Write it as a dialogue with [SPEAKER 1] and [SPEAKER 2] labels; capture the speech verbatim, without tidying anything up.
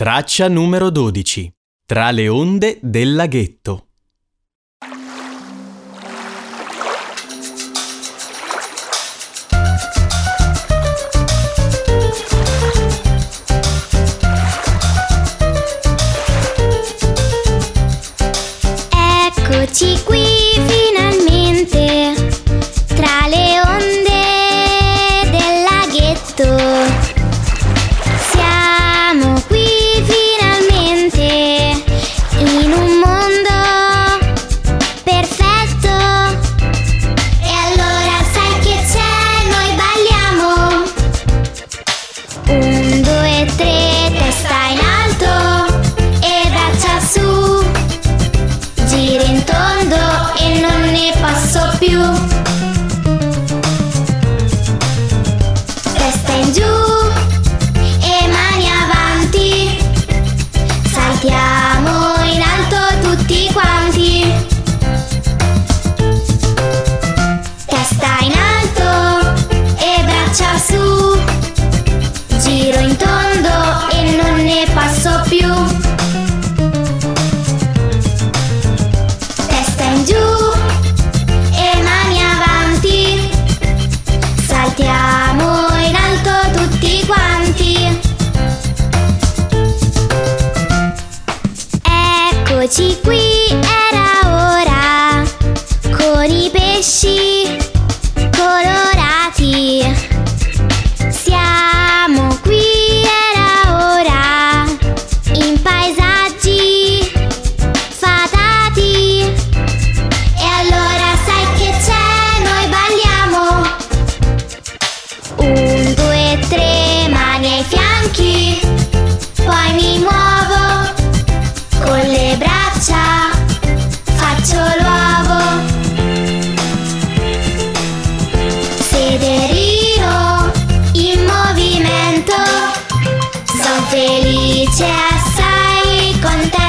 [SPEAKER 1] Traccia numero dodici. Tra le onde del laghetto.
[SPEAKER 2] Eccoci qui finalmente, tra le onde del laghetto. Siamo qui finalmente, in un mondo perfetto. E allora sai che c'è? Noi balliamo. Un, due, tre, testa in alto e braccia su. Giro in tondo e non ne posso più. Testa in giù e mani avanti. Saltiamo in alto tutti quanti. Testa in alto e braccia su. Giro in tondo e non ne posso più. Giù e mani avanti, saltiamo in alto tutti quanti. Eccoci qui, era ora, con i pesci colorati. Siamo qui, era ora, in paesaggi fatati. Un, due, tre, mani ai fianchi, poi mi muovo, con le braccia faccio l'uovo. Sederino in movimento, son felice, assai contento.